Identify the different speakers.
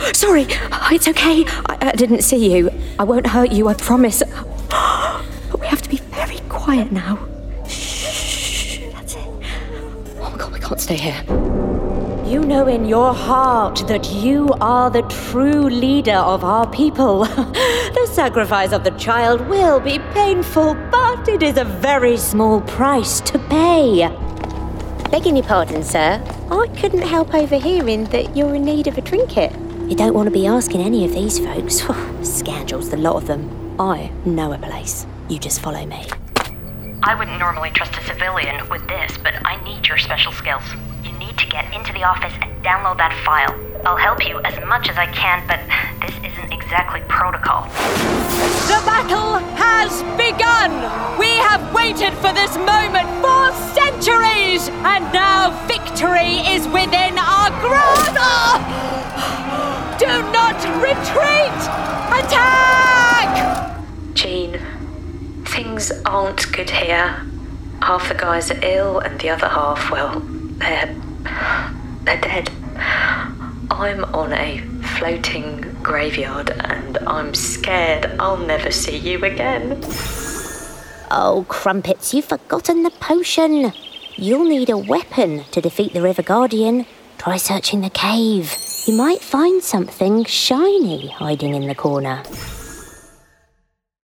Speaker 1: Sorry, it's okay. I didn't see you. I won't hurt you, I promise. But we have to be very quiet now. Shh, that's it. Oh God, we can't stay here. You know in your heart that you are the true leader of our people. The sacrifice of the child will be painful, but it is a very small price to pay. Begging your pardon, sir. I couldn't help overhearing that you're in need of a trinket. You don't want to be asking any of these folks. Scoundrels, the lot of them. I know a place. You just follow me.
Speaker 2: I wouldn't normally trust a civilian with this, but I need your special skills. You need to get into the office and download that file. I'll help you as much as I can, but this isn't exactly protocol.
Speaker 3: The battle has begun! We have waited for this moment for centuries, and now victory is within our grasp! Do not retreat! Attack!
Speaker 4: Jean, things aren't good here. Half the guys are ill and the other half, well, they're dead. I'm on a floating graveyard and I'm scared I'll never see you again.
Speaker 1: Oh, Crumpets, you've forgotten the potion. You'll need a weapon to defeat the River Guardian. Try searching the cave. You might find something shiny hiding in the corner.